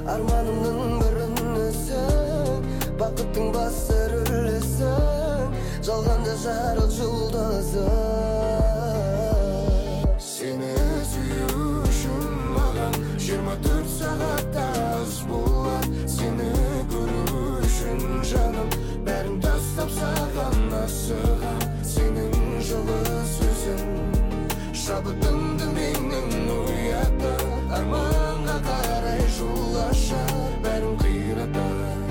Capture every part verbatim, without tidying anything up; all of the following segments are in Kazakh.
Armanımның бірінесің, бақыттың бастар үлесің, жалғанда жарық жұлдызы. Сені сүю үшін маған жиырма төрт сағат аз болады. Сені көру үшін жаным бәрін тастап саған асығам. Сенің жылы сөзің шабытымды менің оятар, арманға қарай жол ашар, бәрін қиратар.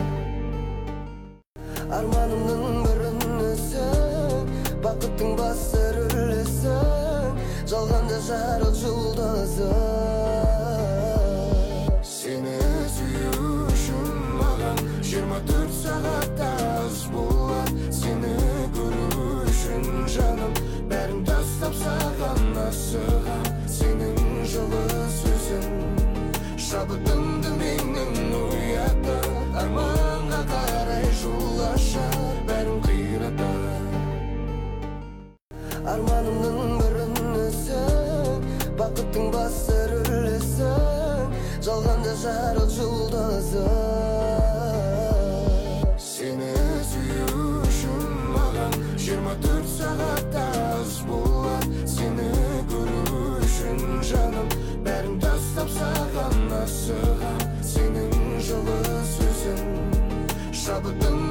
Арманымның бірінесің, бақыттың бастар үлесің, жалғанда жарық жұлдызы. Сені сүю үшін маған жиырма төрт сағат аз болады. Сені көру үшін жаным бәрін тастап саған асығам. Сенің жылы сөзің шабытымды менің оятар, арманға қарай жол ашар, бәрін қиратар. Арманымның бірінесің, бақыттың бастар үлесің, жалғанда жарық жұлдызы. Сені сүю үшін маған жиырма төрт сағат аз болады. Сені көру үшін жаным бәрін тастап саған асығам. Сенің жылы сөзің шабытым